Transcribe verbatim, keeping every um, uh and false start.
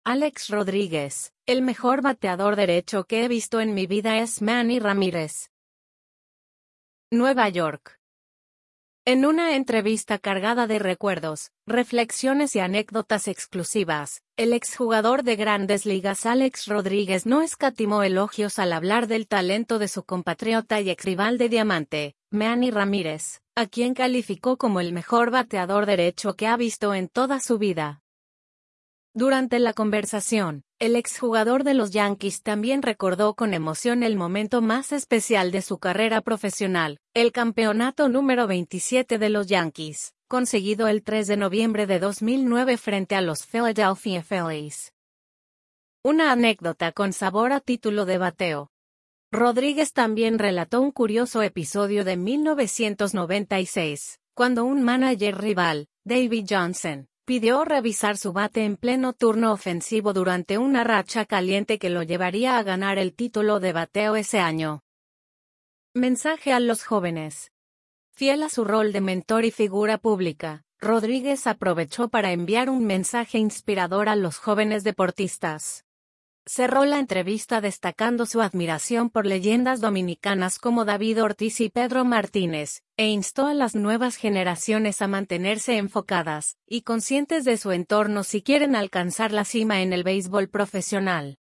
Alex Rodríguez, el mejor bateador derecho que he visto en mi vida es Manny Ramírez. Nueva York. En una entrevista cargada de recuerdos, reflexiones y anécdotas exclusivas, el exjugador de Grandes Ligas Alex Rodríguez no escatimó elogios al hablar del talento de su compatriota y exrival de diamante, Manny Ramírez, a quien calificó como el mejor bateador derecho que ha visto en toda su vida. Durante la conversación, el exjugador de los Yankees también recordó con emoción el momento más especial de su carrera profesional, el campeonato número veintisiete de los Yankees, conseguido el tres de noviembre de dos mil nueve frente a los Philadelphia Phillies. Una anécdota con sabor a título de bateo. Rodríguez también relató un curioso episodio de mil novecientos noventa y seis, cuando un manager rival, Davey Johnson, pidió revisar su bate en pleno turno ofensivo durante una racha caliente que lo llevaría a ganar el título de bateo ese año. Mensaje a los jóvenes. Fiel a su rol de mentor y figura pública, Rodríguez aprovechó para enviar un mensaje inspirador a los jóvenes deportistas. Cerró la entrevista destacando su admiración por leyendas dominicanas como David Ortiz y Pedro Martínez, e instó a las nuevas generaciones a mantenerse enfocadas y conscientes de su entorno si quieren alcanzar la cima en el béisbol profesional.